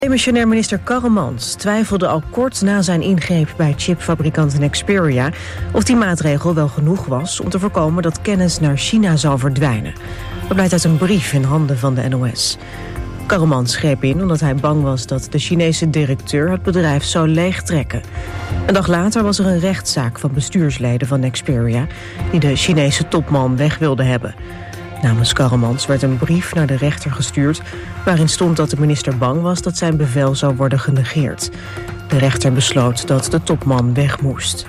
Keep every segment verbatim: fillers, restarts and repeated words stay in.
Demissionair minister Karremans twijfelde al kort na zijn ingreep bij chipfabrikant Nexperia of die maatregel wel genoeg was om te voorkomen dat kennis naar China zou verdwijnen. Dat blijkt uit een brief in handen van de N O S. Karremans greep in omdat hij bang was dat de Chinese directeur het bedrijf zou leegtrekken. Een dag later was er een rechtszaak van bestuursleden van Nexperia die de Chinese topman weg wilden hebben. Namens Karremans werd een brief naar de rechter gestuurd waarin stond dat de minister bang was dat zijn bevel zou worden genegeerd. De rechter besloot dat de topman weg moest.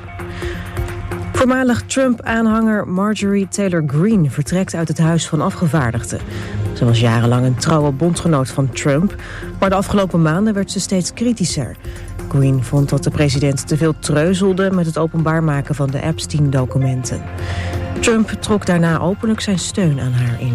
Voormalig Trump-aanhanger Marjorie Taylor Greene vertrekt uit het Huis van Afgevaardigden. Ze was jarenlang een trouwe bondgenoot van Trump, maar de afgelopen maanden werd ze steeds kritischer. Greene vond dat de president te veel treuzelde met het openbaar maken van de Epstein-documenten. Trump trok daarna openlijk zijn steun aan haar in.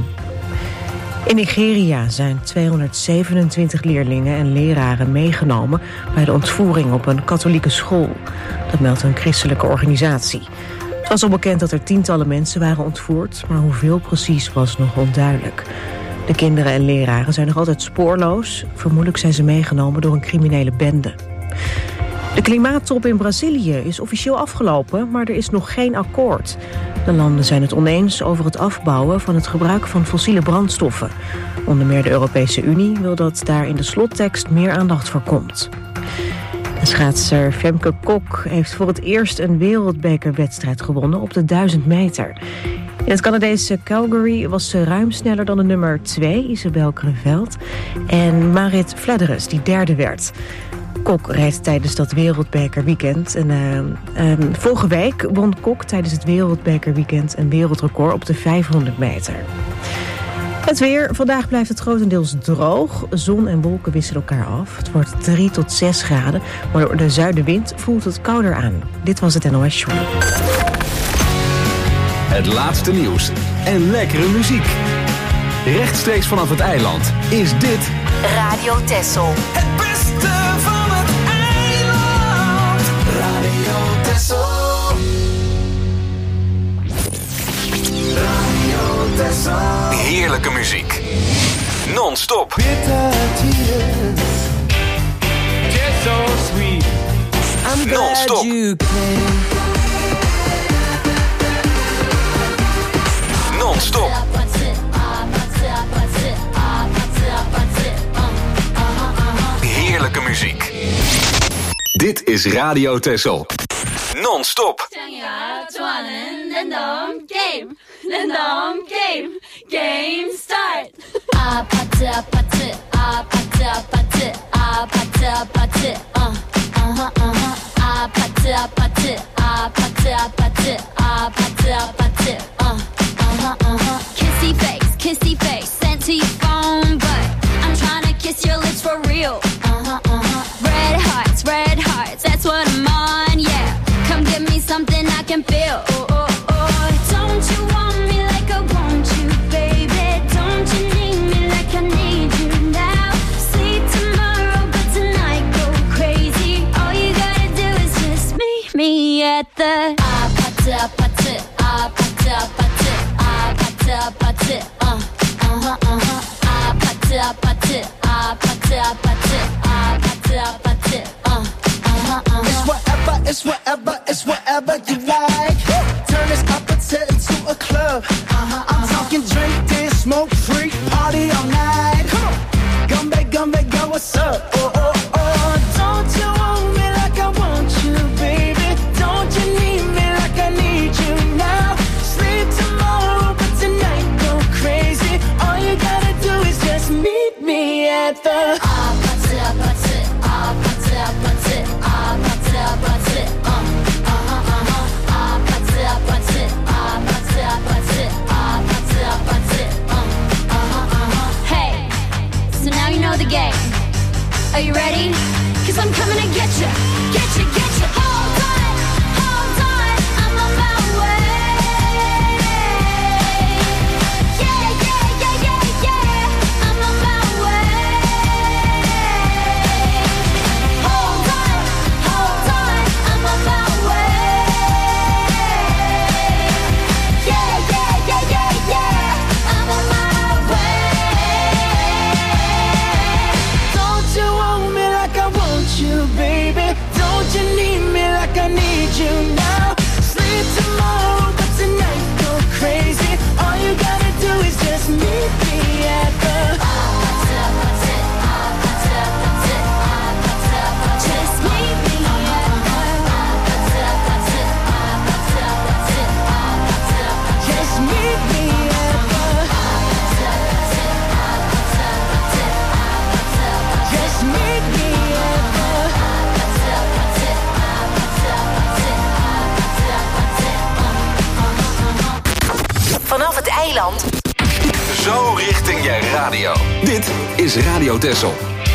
In Nigeria zijn tweehonderdzevenentwintig leerlingen en leraren meegenomen bij de ontvoering op een katholieke school. Dat meldt een christelijke organisatie. Het was al bekend dat er tientallen mensen waren ontvoerd, maar hoeveel precies was nog onduidelijk. De kinderen en leraren zijn nog altijd spoorloos. Vermoedelijk zijn ze meegenomen door een criminele bende. De klimaattop in Brazilië is officieel afgelopen, maar er is nog geen akkoord. De landen zijn het oneens over het afbouwen van het gebruik van fossiele brandstoffen. Onder meer de Europese Unie wil dat daar in de slottekst meer aandacht voor komt. De schaatser Femke Kok heeft voor het eerst een wereldbekerwedstrijd gewonnen op de duizend meter. In het Canadese Calgary was ze ruim sneller dan de nummer twee, Isabelle Creveld, en Marit Vledderus, die derde werd. Kok reed tijdens dat wereldbekerweekend. En, uh, um, vorige week won Kok tijdens het wereldbekerweekend een wereldrecord op de vijfhonderd meter. Het weer. Vandaag blijft het grotendeels droog. Zon en wolken wisselen elkaar af. Het wordt drie tot zes graden. Maar door de zuidenwind voelt het kouder aan. Dit was het N O S Show. Het laatste nieuws en lekkere muziek. Rechtstreeks vanaf het eiland is dit Radio Texel. Het beste van het eiland. Radio Texel. Radio Texel. heerlijke muziek. Non-stop. Bitter tears. Just so sweet. I'm glad Non-stop. you came. Non-stop. Heerlijke muziek. Dit is Radio Texel. Non-stop. Game. Game. Game start. Kissy face, kissy face, sent to your phone, but I'm trying to kiss your lips for real. Red hearts, red hearts, that's what I'm on, yeah. Come give me something I can feel. Oh, oh, oh. Don't you want me like I want you, baby? Don't you need me like I need you now? Sleep tomorrow, but tonight go crazy. All you gotta do is just meet me at the ah, pata, pata, ah, pata, pata, ah, pata, pata, uh, uh-huh, uh-huh. Ah, pata, pata, ah, pata, pata, ah, pata, pata, uh, uh-huh, uh-huh. It's whatever, it's whatever, it's whatever you like. Turn this opposite into a club. Uh-huh, I'm talking drink, dance, smoke, freak, party all night. Come on, gumbe, gumbe, go, what's up? Oh, oh, oh. Don't you want me like I want you, baby? Don't you need me like I need you now? Sleep tomorrow, but tonight go crazy. All you gotta do is just meet me at the Ah, pata, pata, ah, pata, pata, ah, pata, pata, uh, uh-huh, uh-huh. Ah, pata, pata, ah, pata, pata, ah, pata, pata, uh, uh-huh, uh-huh. Hey, so now you know the game. Are you ready? 'Cause I'm coming to get you, get you, get you. Hold on, hold on, I'm on my way. Yeah, yeah, yeah, yeah, yeah, I'm on my way. Hold on, hold on, I'm on my way. Yeah, yeah, yeah, yeah, yeah, I'm on my way. Don't you want you, baby. Don't you need me like I need you now? Sleep tomorrow, but tonight go crazy. All you gotta do is just meet me at the just meet me at the just meet me at the just meet me at the Vanaf het eiland. Zo richting je radio. Dit is Radio Texel.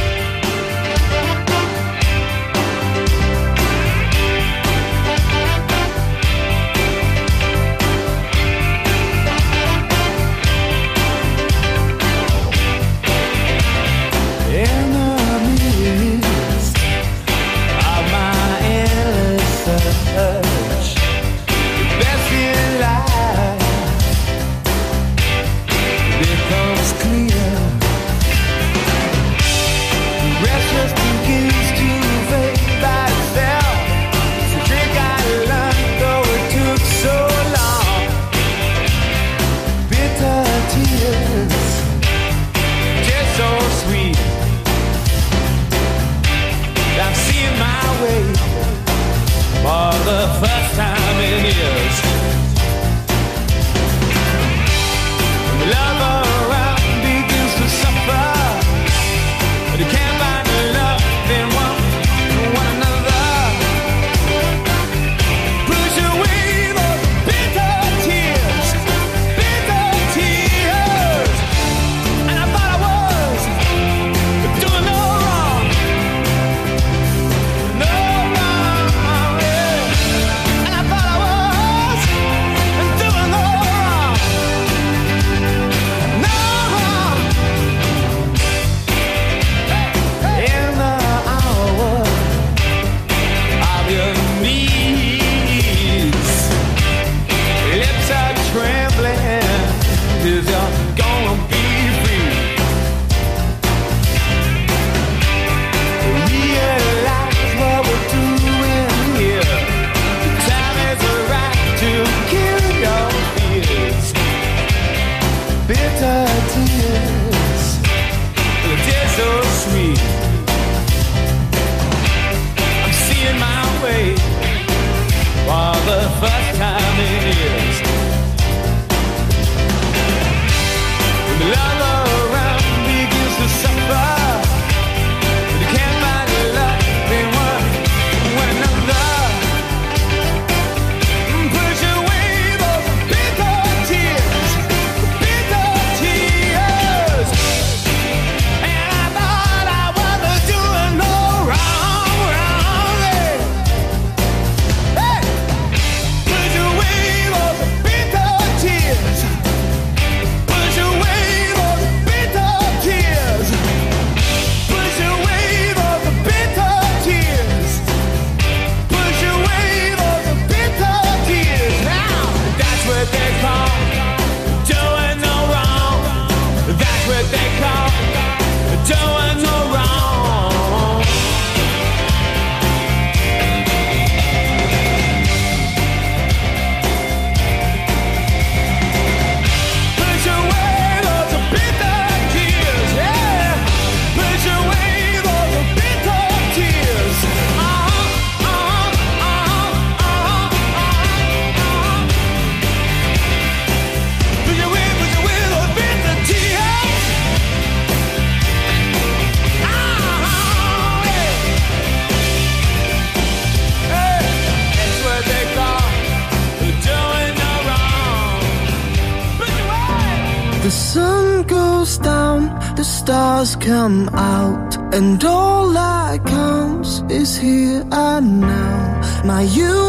Stars come out, and all that counts is here and now. My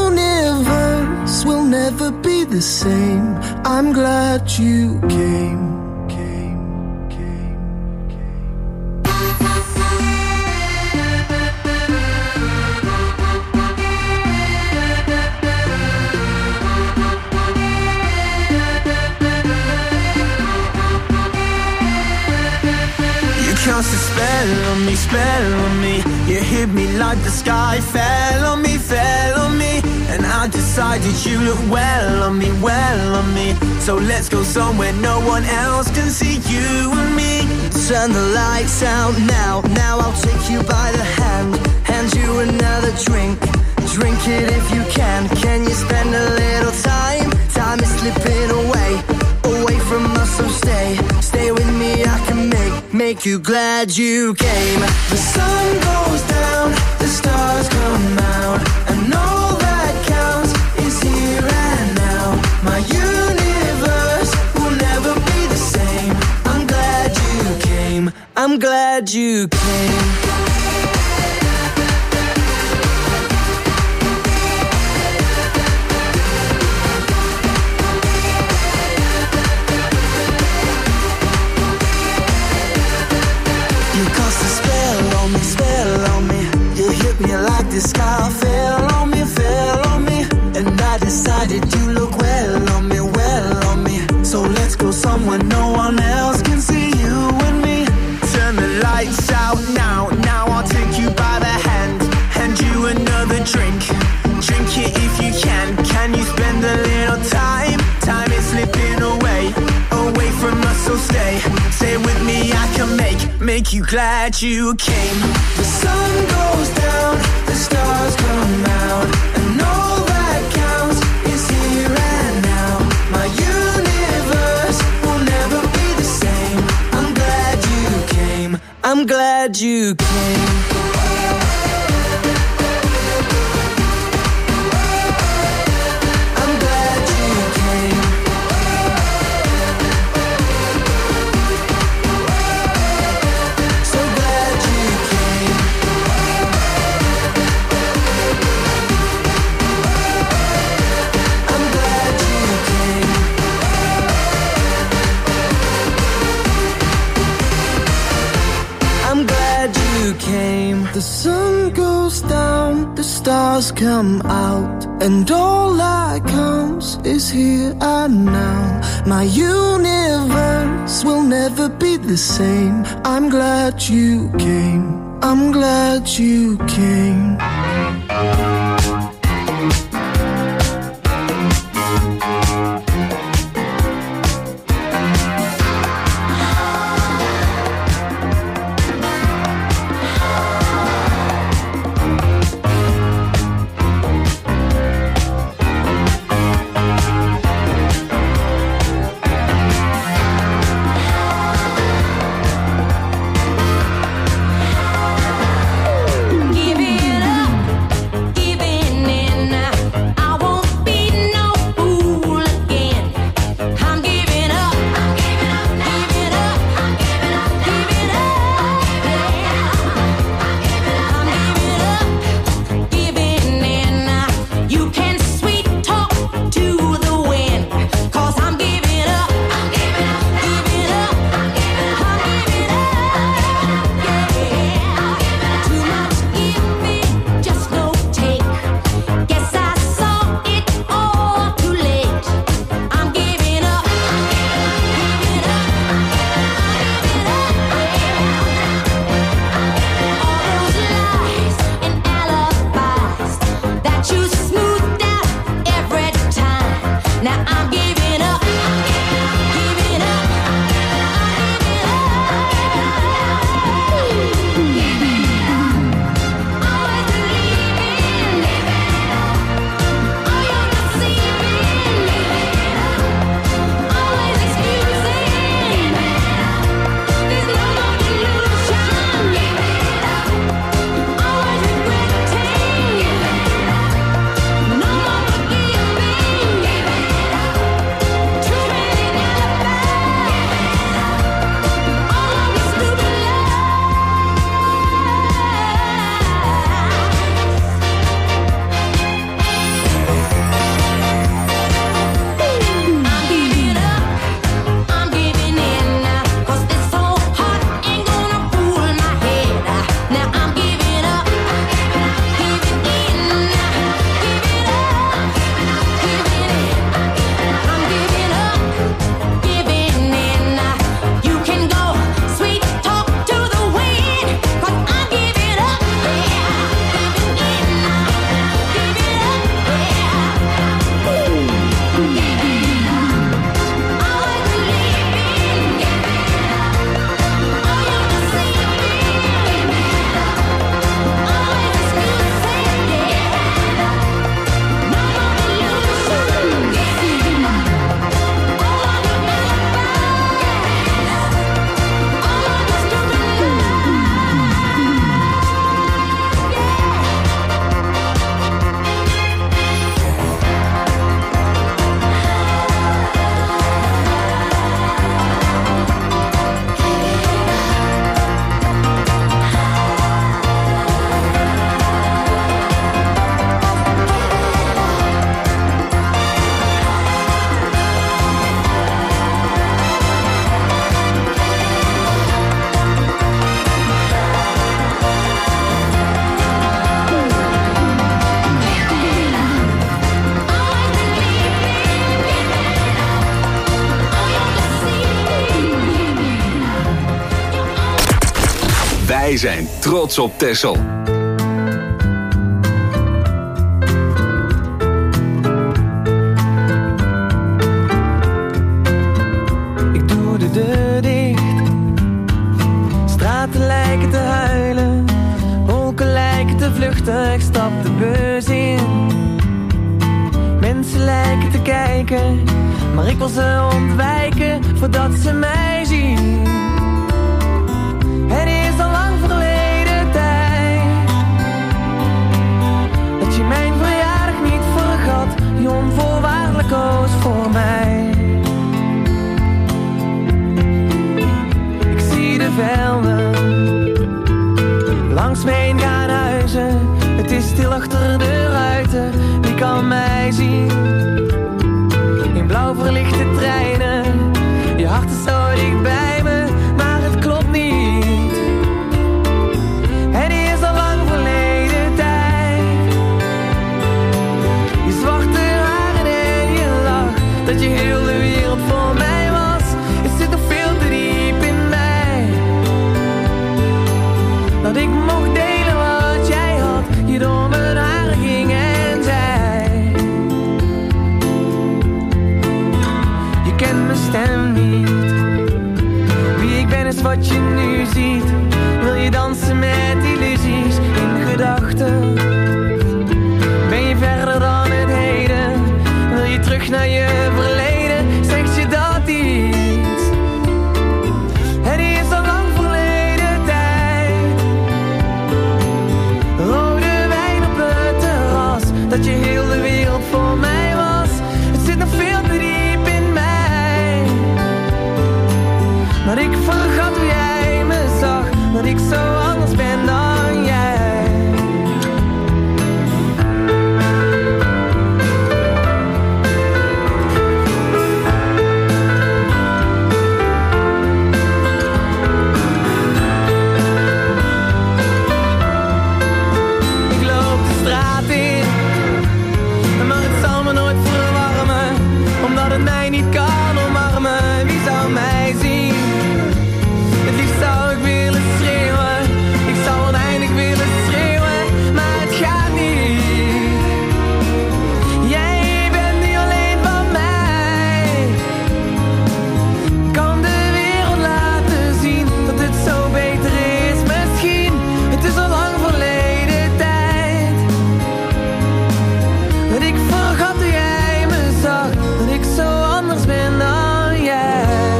universe will never be the same. I'm glad you came. Cast a spell on me, spell on me. You're here with me like the sky fell on me, fell on me. And I decided you look well on me, well on me. So let's go somewhere no one else can see you and me. Turn the lights out now, now I'll take you by the hand, hand you another drink, drink it if you can. Can you spend a little time, time is slipping away, away from us, so stay, stay with me, I can make, make you glad you came. The sun goes down, the stars come out, and all that counts is here and now. My universe will never be the same. I'm glad you came, I'm glad you came. You cast a spell on me, spell on me. You hit me like the sky fell on me, fell on me. And I decided you look well on me, well on me. So let's go somewhere no one else can see you and me. Turn the lights out now, now I'll take you by the hand, hand you another drink, drink it if you can. Can you spend a little time, time is slipping away, away from us, so stay, stay with me, I can make, make you glad you came. The sun goes down, the stars come out, and all that counts is here and now. My universe will never be the same. I'm glad you came, I'm glad you came. I'm glad you came. So glad you came. I'm glad you came. I'm glad you came. The sun goes down, the stars come out, and all that counts is here and now. My universe will never be the same. I'm glad you came, I'm glad you came. Give it up. Wij zijn trots op Texel. Ik doe de deur dicht. Straten lijken te huilen. Wolken lijken te vluchten. Ik stap de bus in. Mensen lijken te kijken, maar ik wil ze ontwijken voordat ze mij zien. Het is al lang verleden tijd dat je mijn verjaardag niet vergat, die onvoorwaardelijk koos voor mij. Ik zie de velden langs me heen gaan huizen. Het is stil achter de ruiten, wie kan mij zien? In blauw verlichte treinen, je hart is zo dicht bij me, maar het klopt niet. Het is al lang verleden tijd. Je zwarte haren en je lach, dat je heel de wereld voor mij was. Het zit nog veel te diep in mij, dat ik mocht delen wat jij had, je door mijn haren ging en zei. Je kent mijn stem niet, wie ik ben is wat je nu ziet. Wil je dansen met illusies in gedachten? Ben je verder dan het heden? Wil je terug naar je verleden? Zeg je dat iets? Het is al lang verleden tijd. Rode wijn op het terras, dat je heel de wereld voor mij was. Het zit nog veel te diep in mij, maar ik vergat hoe jij me zag, dat ik zo anders ben dan jij. Ik loop de straat in, maar het zal me nooit verwarmen, omdat het mij niet kan omarmen. Wie zou mij zien? Het liefst zou ik willen schreeuwen, ik zou oneindig willen schreeuwen, maar het gaat niet. Jij bent nu alleen van mij. Kan de wereld laten zien dat het zo beter is misschien. Het is al lang verleden tijd dat ik vergat hoe jij me zag, dat ik zo anders ben dan jij.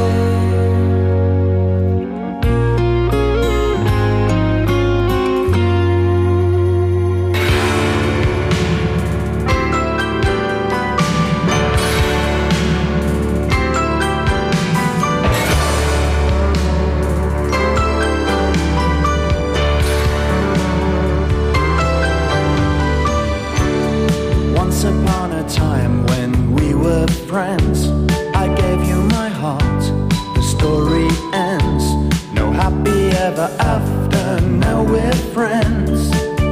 Once upon a time when we were friends, I gave you my heart, the story ends. No happy ever after, now we're friends.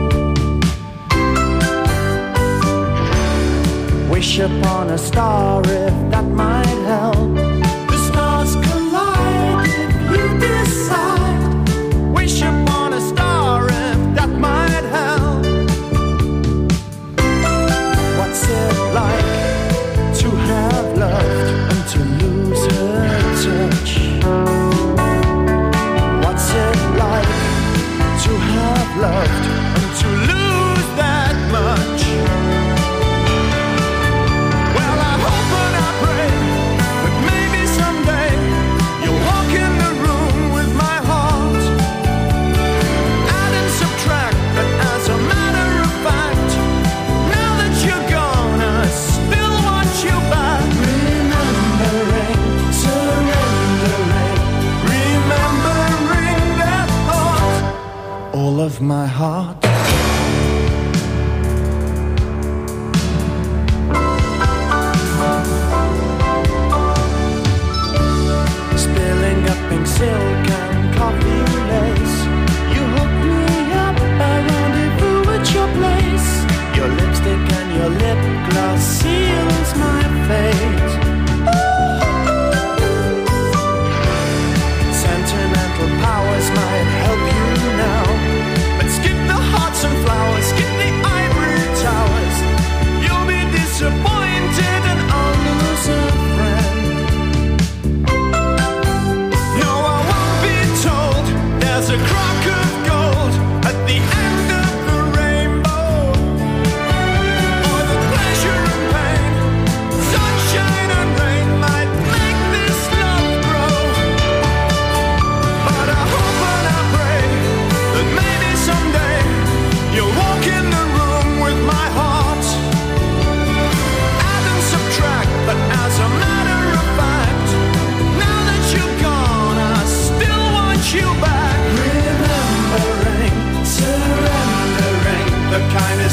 Wish upon a star if that might help. The stars collide if you decide. Wish upon a star if that might help. What's it like to have loved and to lose her touch? What's it like to have loved and to lose that much? Well, I hope and I pray that maybe someday you'll walk in the room with my heart. Add and subtract, but as a matter of fact, now that you're gone, I still want you back. Remembering, surrendering, remembering that thought, all of my heart. Spilling up pink silk and coffee lace, you hooked me up, I rendezvous at your place. Your lipstick and your lip gloss seals my fate. Sentimental powers might help you now.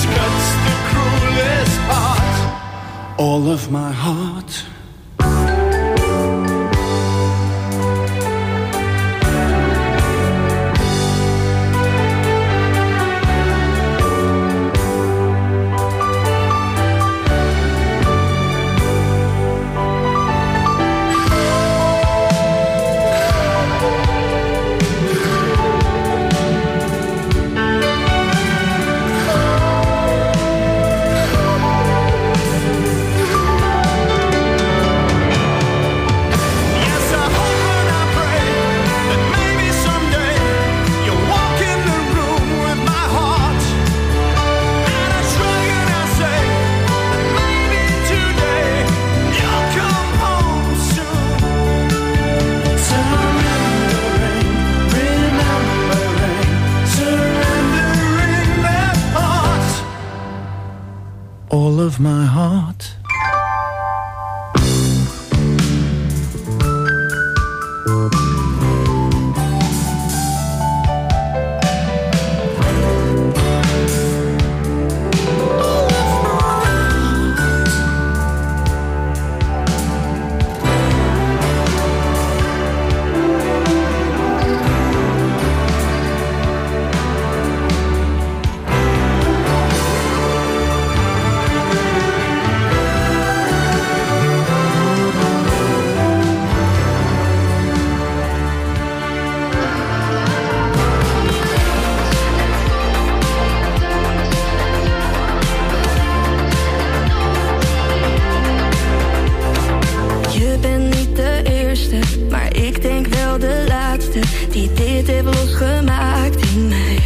cuts the cruelest part. All of my heart. All of my heart. Die dit heeft losgemaakt in mij.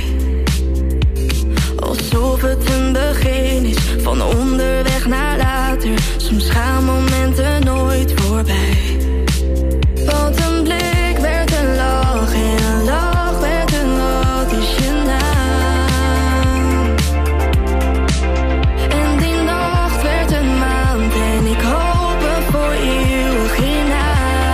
Alsof het een begin is van onderweg naar later. Soms gaan momenten nooit voorbij. Want een blik werd een lach en een lach werd een wat is je naam. En die nacht werd een maand en ik hoop voor eeuwig in naam.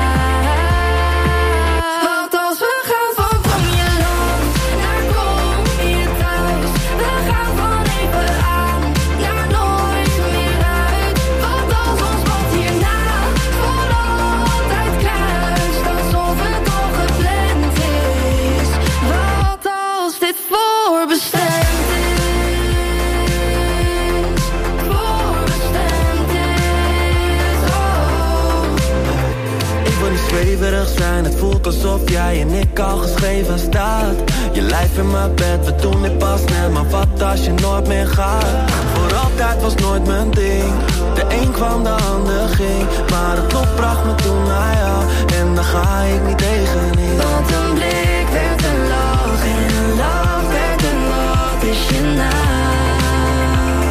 Zijn. Het voelt alsof jij en ik al geschreven staat. Je lijf in mijn bed, we doen dit pas net. Maar wat als je nooit meer gaat? Voor altijd was nooit mijn ding. De een kwam, de ander ging. Maar het lot bracht me toen naar jou. En daar ga ik niet tegenin. Want een blik werd een lach en een lach werd een wat is je naam.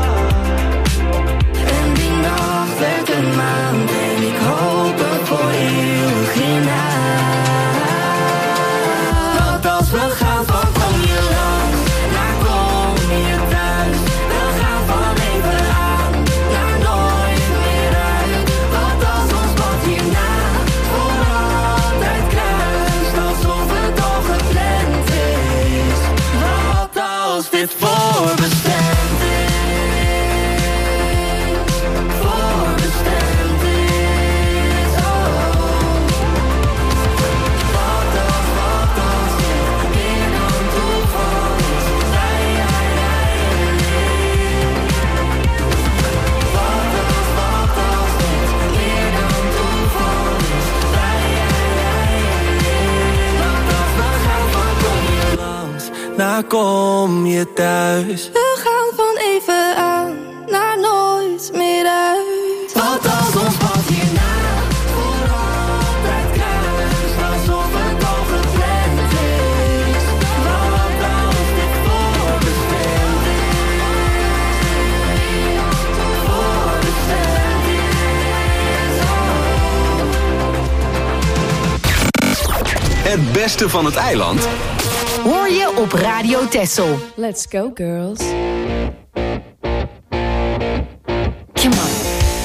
En die nacht werd een maand en ik hoop er voor eeuwig in naam. Want als we gaan van kom je langs, naar kom je thuis. We gaan van even aan, naar nooit meer uit. Want als ons pad hierna voor altijd kruist, alsof het al gepland is. Wat als dit voorbestemd is. Daar kom je thuis. We gaan van even aan, naar nooit meer uit. Wat als ons pad hierna voor altijd kruist, alsof het al gepland is. Wat als dit voorbestemd is. Voorbestemd is. Het beste van het eiland hoor je op Radio Texel. Let's go, girls. Come on.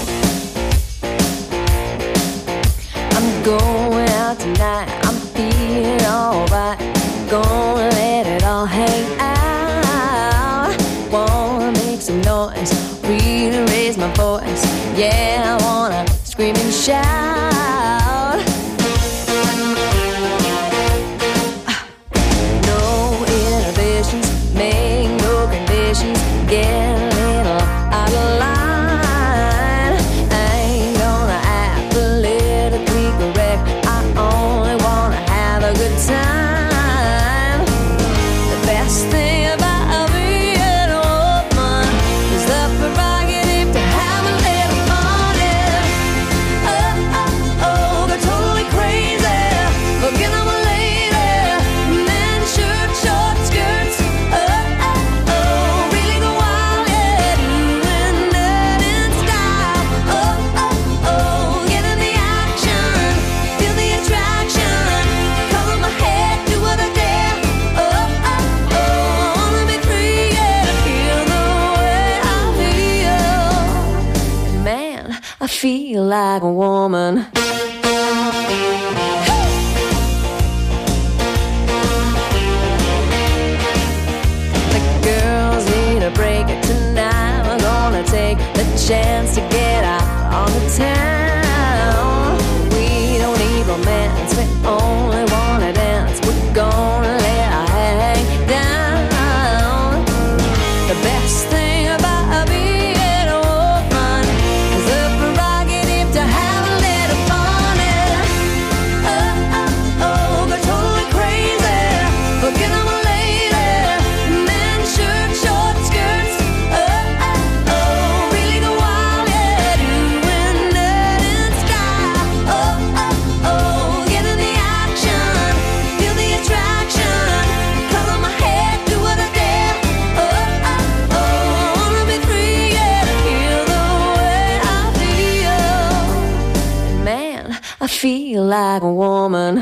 I'm going out tonight. I'm feeling alright. Gonna let it all hang out. Wanna some noise, really raise my voice. Yeah, I wanna scream and shout. No inhibitions, make no conditions, get a little out of line. I ain't gonna act politically correct, I only wanna have a good time. The best thing about being a woman is the prerogative to have a little fun. Yeah. Oh, oh, oh, they're totally crazy, looking at my lady. Men, shirt, short skirts. Oh, oh, oh, really go wild, yeah, doing that in style. Oh, oh, oh, get in the action, feel the attraction, color my head, do what I dare. Oh, oh, oh, I wanna be free, yeah, feel the way I feel. Man, I feel like a woman. The girls need a break tonight. We're gonna take the chance to get out on the town. We don't need romance, we only wanna dance. We're gonna let our hang down. The best thing about being a woman is the prerogative to have a little fun. Yeah. Oh, oh, oh, they're totally crazy, looking at my lady. Men, shirt, short skirts. Oh, oh, oh, really go wild, yeah, doing that in style. Oh, oh, oh, get in the action, feel the attraction, color my head, do what I dare. Oh, oh, oh, I wanna be free, yeah, feel the way I feel. Man, I feel like a woman.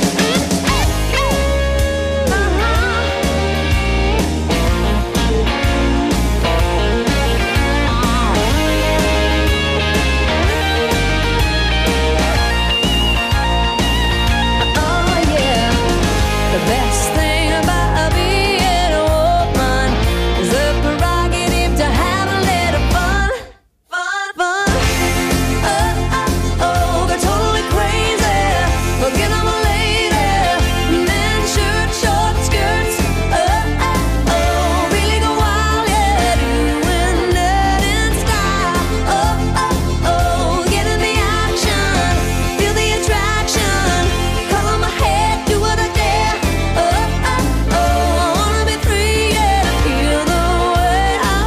Oh yeah, the best thing about being a woman is the prerogative to have a little fun, fun, fun. Oh, oh, oh, they're totally crazy, looking at my lady. Men, shirt, short skirts. Oh, oh, oh, really go wild, yeah, doing that in style. Oh, oh, oh, get in the action, feel the attraction, color my head, do what I dare. Oh, oh, oh, I wanna be free, yeah, feel the way I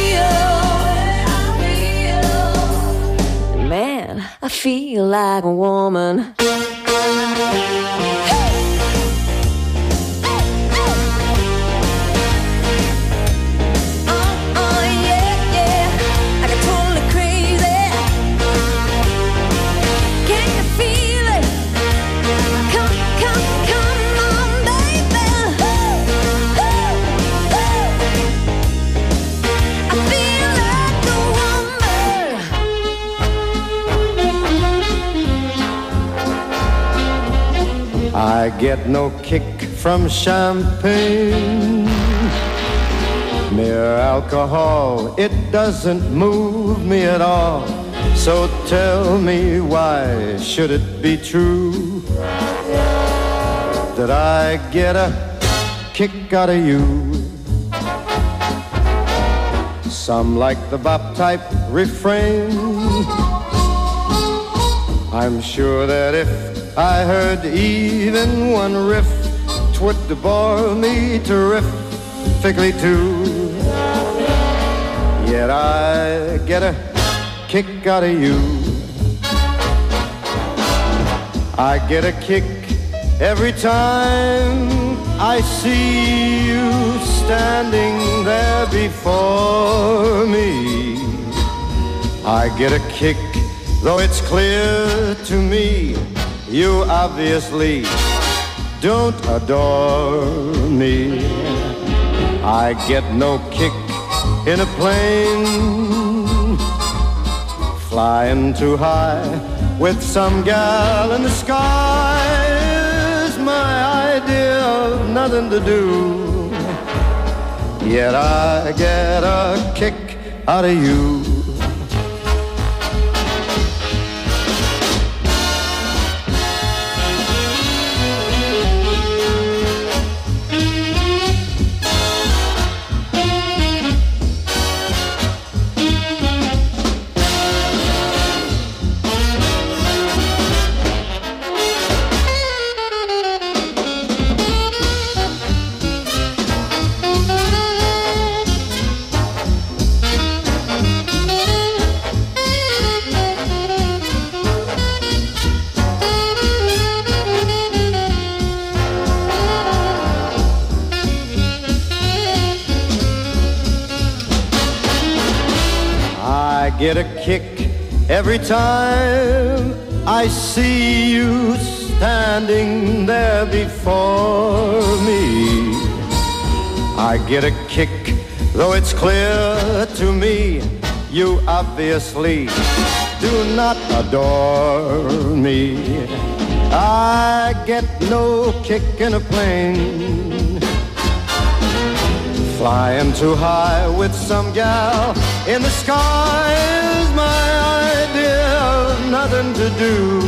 feel. Man, I feel like a woman. Oh, oh, yeah, yeah, I get totally crazy. Can you feel it? Come, come, come on, baby. Ooh, ooh, ooh. I feel like a woman. I get no kick from champagne. Mere alcohol, it doesn't move me at all. So tell me, why should it be true that I get a kick out of you? Some like the bop type refrain. I'm sure that if I heard even one riff, 'twould bore me terrifically too. Yet I get a kick out of you. I get a kick every time I see you standing there before me. I get a kick, though it's clear to me you obviously don't adore me. I get no kick in a plane flying too high with some gal in the sky. Is my idea of nothing to do. yet I get a kick out of you. Get a kick every time I see you standing there before me. I get a kick, though it's clear to me you obviously do not adore me. I get no kick in a plane, flying too high with some gal in the sky is my idea of nothing to do.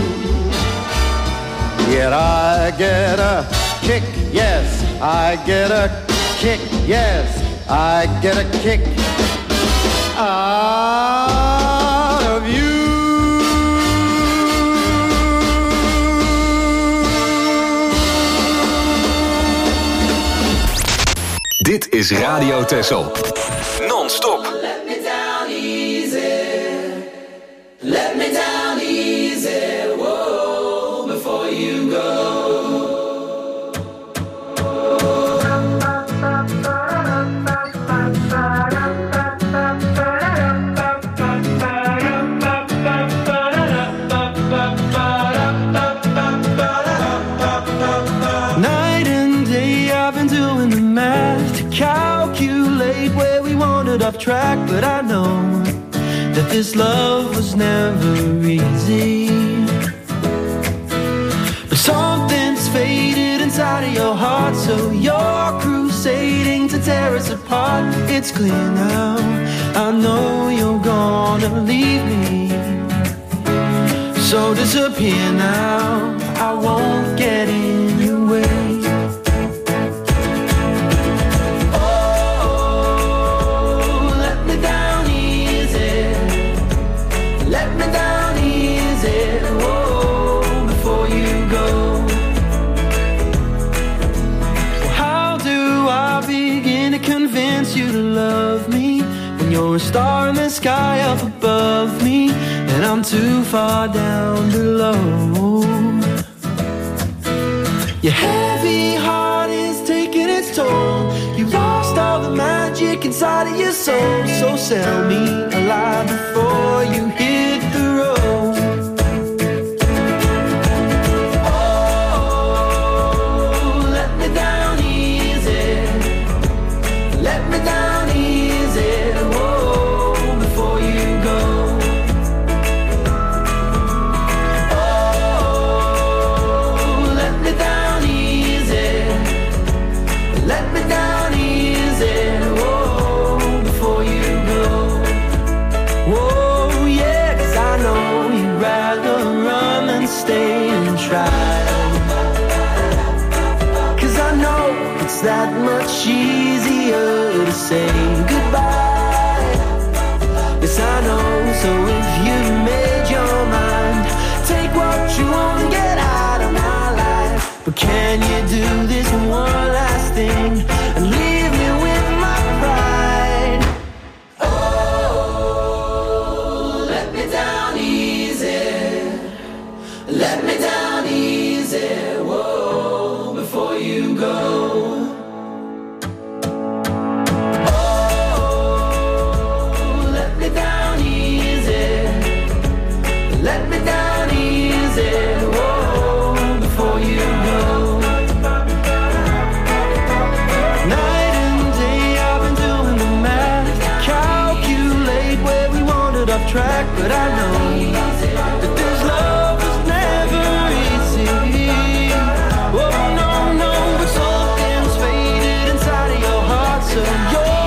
Yet I get a kick, yes, I get a kick, yes, I get a kick out of you. Dit is Radio Texel. Non-stop. Let me down easy. Let me down easy. Whoa, before you go. Night and day I've been doing the math to calculate where we wandered off track, but I know that this love was never easy. But something's faded inside of your heart, so you're crusading to tear us apart. It's clear now, I know you're gonna leave me, so disappear now, I won't get in your way. You're a star in the sky up above me, and I'm too far down below. Your heavy heart is taking its toll. You lost all the magic inside of your soul. So sell me alive before you hit the road. Oh, let me down easy. Let me down easy. Whoa, before you go. Oh, let me down easy. Let me down easy. Whoa, before you go. Whoa, yeah, 'cause I know you'd rather run than stay and try. 'Cause I know it's that much easier to say goodbye. Yes, I know, so if you've made your mind, take what you want and get out of my life. But can you do this one last thing and leave me with my pride? Oh, let me down easy. Let me down easy. Whoa, before you go. Track, but I know that this love was never easy. Oh no, no, but something's faded inside of your heart, so you're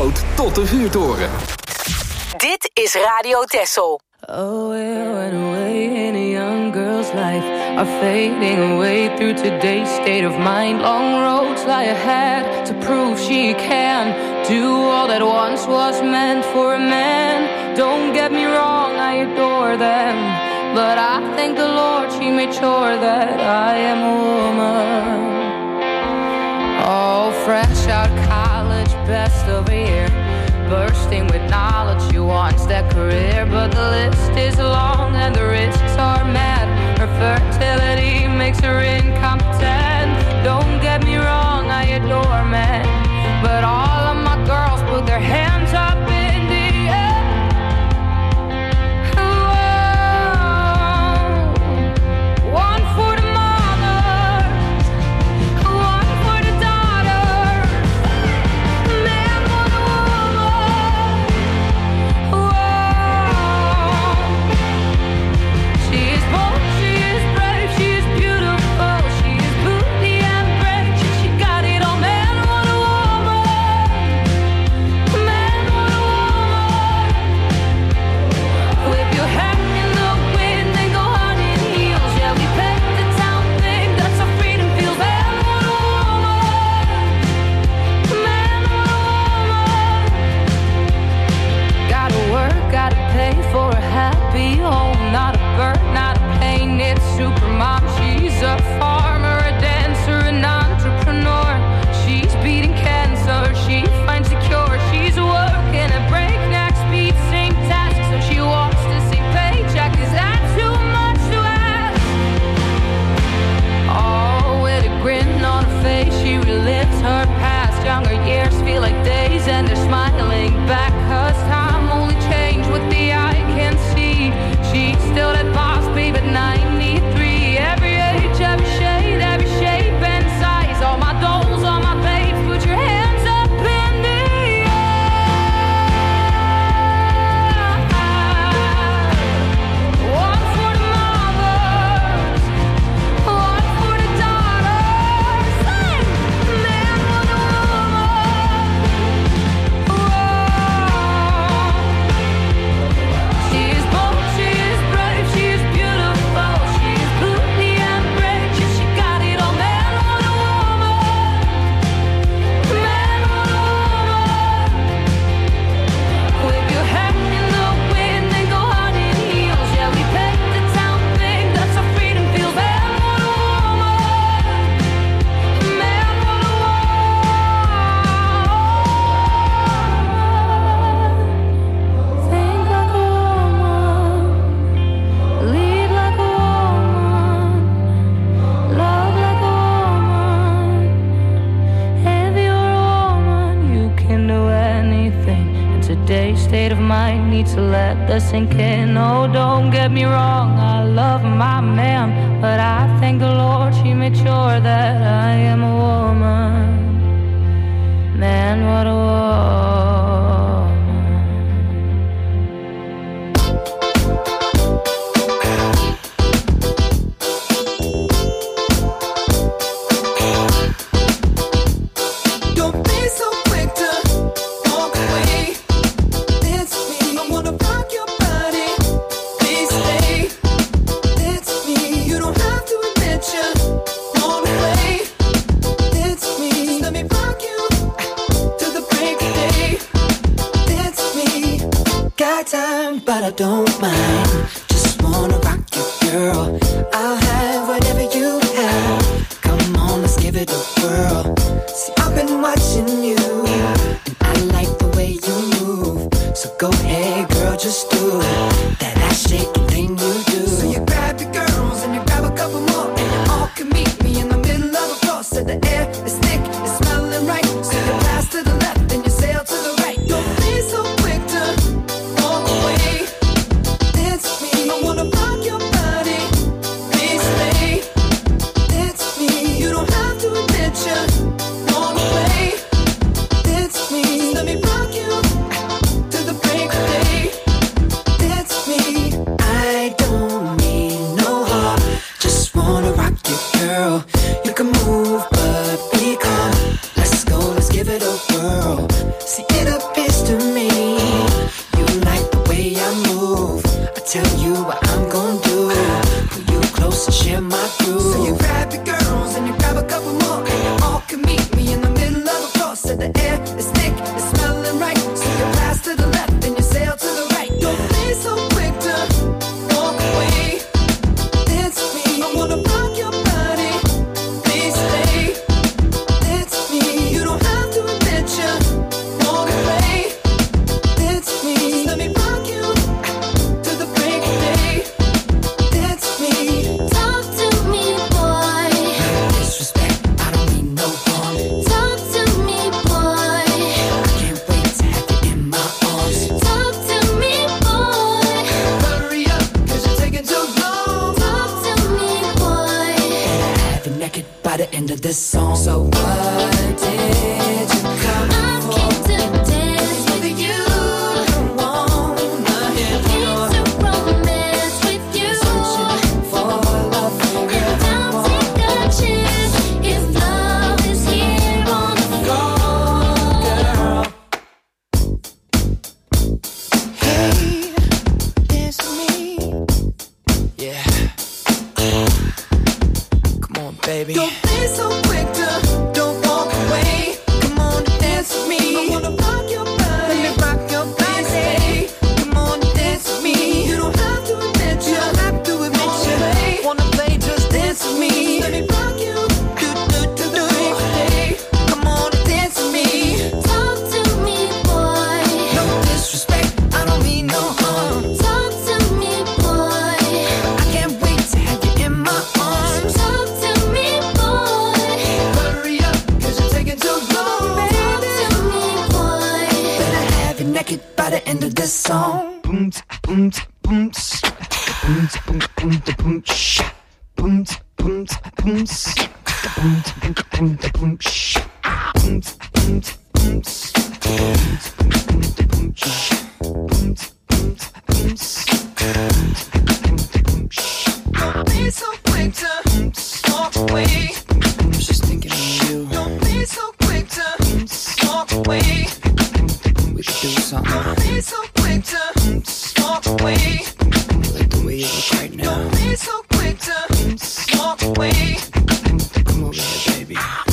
Zandvoort tot de vuurtoren. Dit is Radio Texel. Oh, it went away in a young girl's life are fading away through today's state of mind. Long roads lie ahead to prove she can do all that once was meant for a man. Don't get me wrong, I adore them, but I thank the Lord she made sure that I am a woman. Oh, fresh out of college, best of a year, bursting with knowledge, she wants that career, but the list is long and the risks are mad. Her fertility makes her incompetent. Don't get me wrong, I adore men, but all of my girls put their hands up in the air. Whoa. One for the mothers, one for the daughters. Man, what a woman. Whoa. She is bold, she is brave, she is beautiful, she is booty and brave, she, she got it all. Man, what a woman. Man, what a woman. Whip your hat in the wind and go hard in heels. Yeah, we paint the town thing, that's how freedom feels. Man, what a woman. Man, what a woman. Gotta work, gotta pay for a happy home. Not a bird, not a plane, it's supermom. She's a farmer, a dancer, an entrepreneur. She's beating cancer, she finds the cure. She's working at breakneck speed, same task, so she walks the same paycheck. Is that too much to ask? Oh, with a grin on her face, she relives her past. Younger years feel like days and they're smiling back, 'cause time only changed what the eye can see. She's still that boss babe at ninety-three. Every age, every shade, every shape and size. All my dolls, all my babes, put your hands up in the air. One for the mothers, one for the daughters. Sing! Man, what a woman. Whoa. She is bold, she is brave, she is beautiful, she is booty and brave, she, she got it all. Man, what a woman. Man, what a woman. Whip your hat in the wind and go hard in heels. Yeah, we paint the town thing, that's how freedom feels. Man, what a woman. Man, what a woman. Think like a woman, lead like a woman, love like a woman. If you're a woman, you can do anything. And today's state of mind needs to let that sink in. Oh, don't get me wrong, I love my man, but I thank the Lord she made sure that I am a woman. Man, what a woman. Don't be so quick to walk away. It's me. I wanna rock your body. Please stay. It's me. You don't have to admit you want away. It's me. Just let me rock you till the break of day. It's me. Got time, but I don't mind. Just wanna rock you, girl. I'll have whatever you have. Come on, let's give it a whirl. See, I've been watching you, and I like the way you move. So go ahead, girl, just do that ass shaking thing you do. So you grab your girls and you grab a couple more, and you all can meet me in the middle of the floor. So the air is thick, it's smelling right. So you pass to the left and you sail to the right. Don't be so quick to walk away. It's me. I wanna rock your body. Please stay. It's me. You don't have to admit you want away. It's me. Just let me rock you till the break of day. by the end of this song. Boom, boom, boom, boom, boom, boom, boom, boom, boom, boom, boom, boom, boom, boom, don't be so quick to walk away. I was just thinking of you. Don't be so quick to walk away. We could do something. Don't be so quick to walk away. I like the way you look right now. Don't be so quick to walk away. Come over here, baby.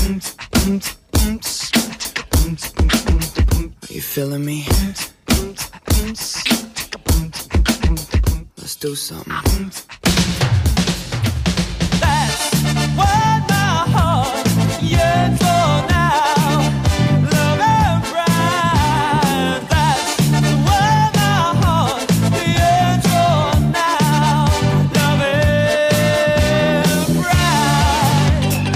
Are you feeling me? Let's do something. That's what my heart yearns for now. Love and pride. That's what my heart yearns for now. Love and pride.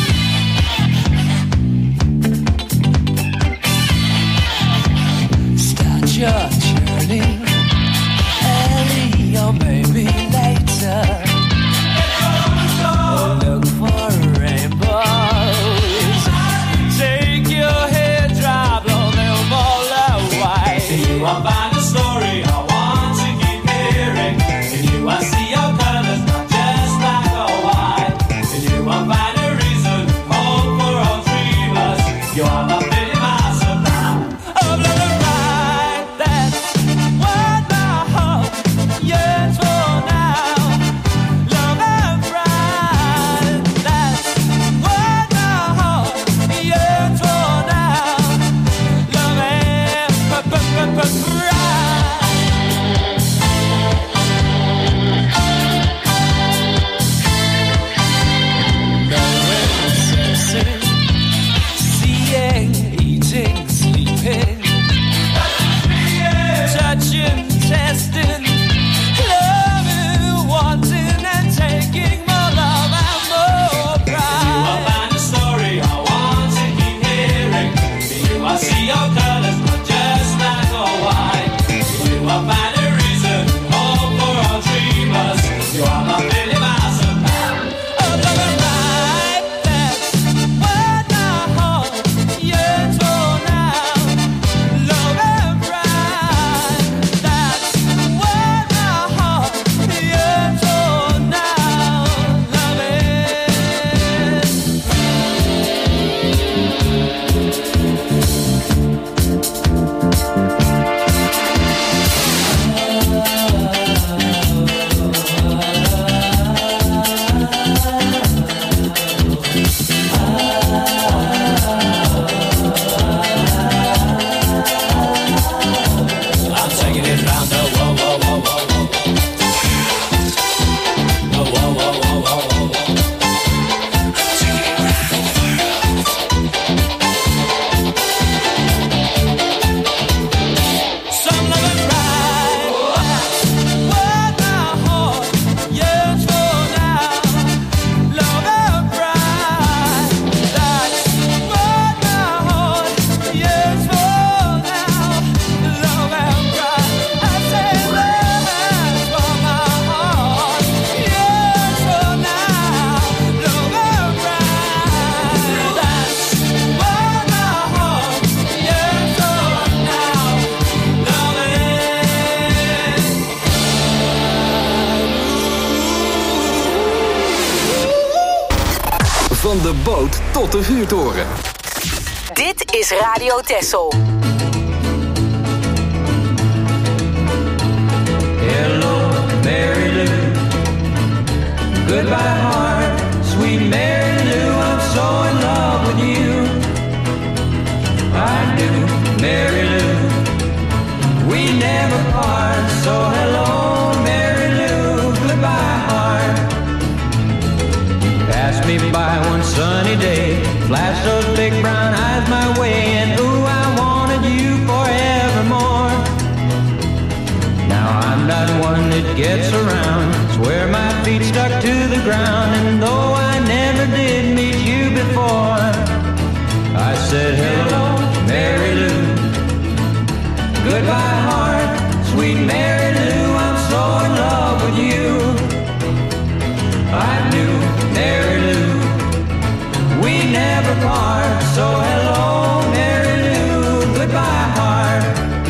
Start your journey early or maybe later. Look for rainbows. Take your head, drop on them all away. In you I find a story I want to keep hearing. In you I see your colors, not just black or white. In you I find a reason, hope for all dreamers. You are my Billy Master now. Of love and pride, that's what my heart yearns for now. Love and pride, that's what my heart yearns for now. Love and pride. Knowing, sensing, seeing, eating, sleeping, touching, testing, loving, wanting, and taking more love and more In you I pride. find a story I want to keep hearing. In you I see your colors, not just black or white. In you I find a reason, hope for all dreamers. You are my Billy Master now. Of love and pride, that's what my heart yearns for now. Love and pride, that's what my heart yearns for now. Love I'm taking it round the whoa, whoa, whoa, whoa, whoa. The whoa, whoa, whoa, whoa, whoa, whoa. Some love and pride, that's what my heart yearns for now. Love and pride, that's what my heart yearns for now. Love and pride, I say that's what my heart yearns for now. Love and pride, that's what my heart yearns for now. Love and Van de boot tot de vuurtoren. Dit is Radio Texel. Hello, Mary Lou. Goodbye, heart, sweet Mary Lou. I'm so in love with you. I do, Mary Lou. We never part. So hello, Mary Lou. Goodbye, heart. Pass me by one sunny day, flash those big brown eyes my way, and ooh, I wanted you forevermore. Now I'm not one that gets around, swear my feet stuck to the ground, and though I never did meet you before, I said hello, Mary Lou. Goodbye heart, sweet Mary Lou, I'm so in love with you. I knew Mary Lou, we never part, so hello Mary Lou, goodbye heart.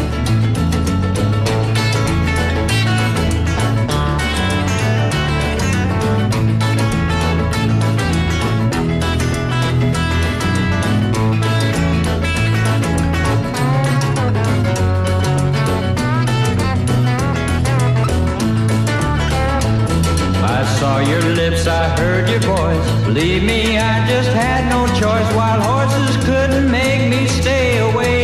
I saw your lips, I heard your voice. Believe me, I just had no choice. Wild horses couldn't make me stay away.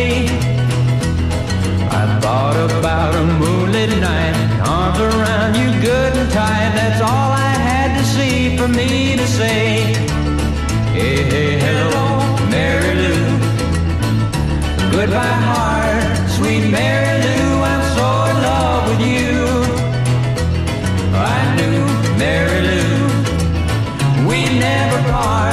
I thought about a moonlit night, arms around you good and tight. That's all I had to see for me to say. Hey, hey, hello, Mary Lou. Goodbye heart, sweet Mary Lou, I'm so in love with you. I knew Mary Lou, we never part.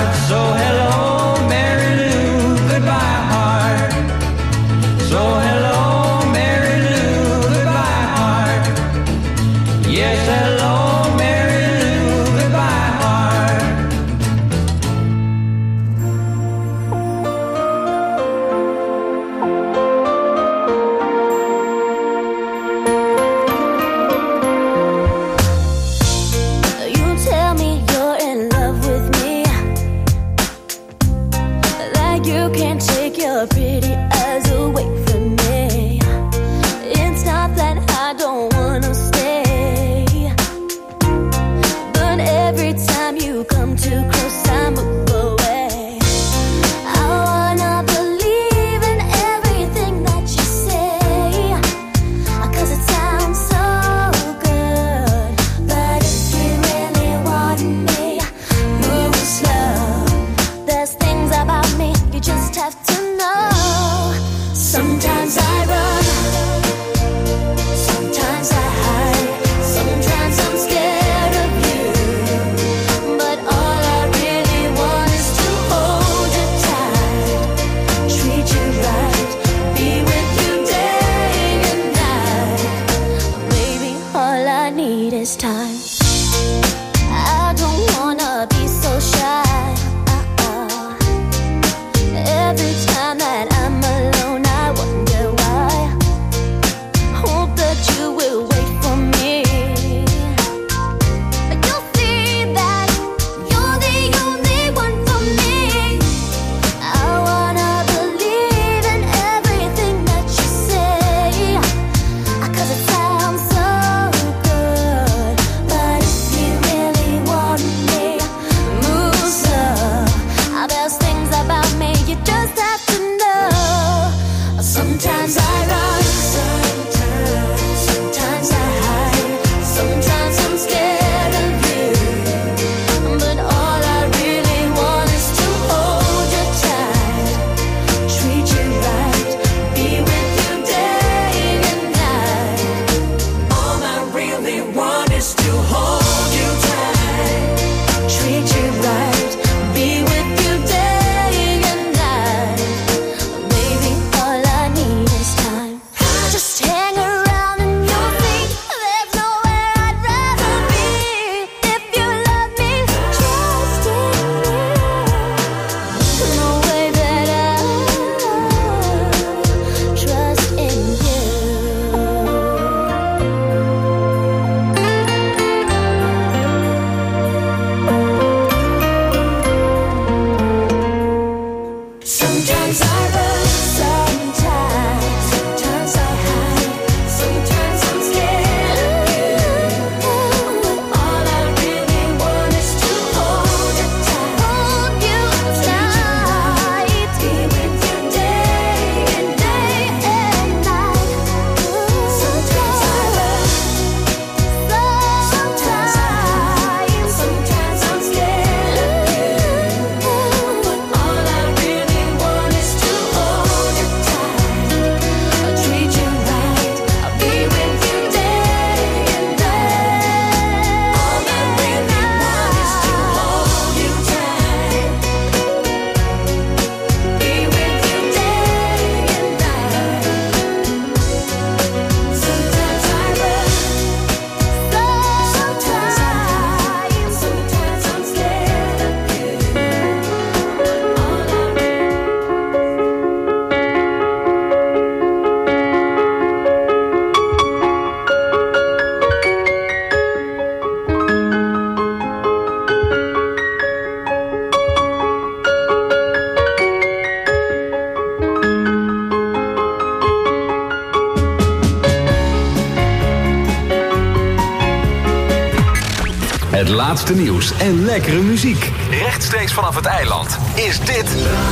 Het laatste nieuws en lekkere muziek. Rechtstreeks vanaf het eiland is dit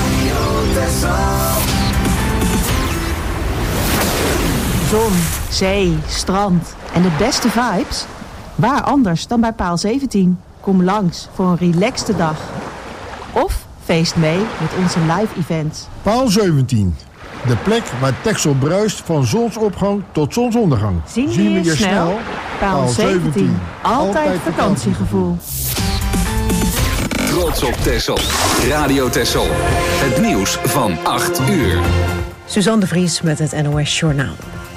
Zon, zee, strand en de beste vibes? Waar anders dan bij Paal zeventien? Kom langs voor een relaxte dag. Of feest mee met onze live events. Paal zeventien. De plek waar Texel bruist van zonsopgang tot zonsondergang. Zien we je snel? snel? Paal zeventien. Altijd vakantiegevoel. Trots op Texel. Radio Texel. Het nieuws van acht uur. Suzanne de Vries met het N O S Journaal.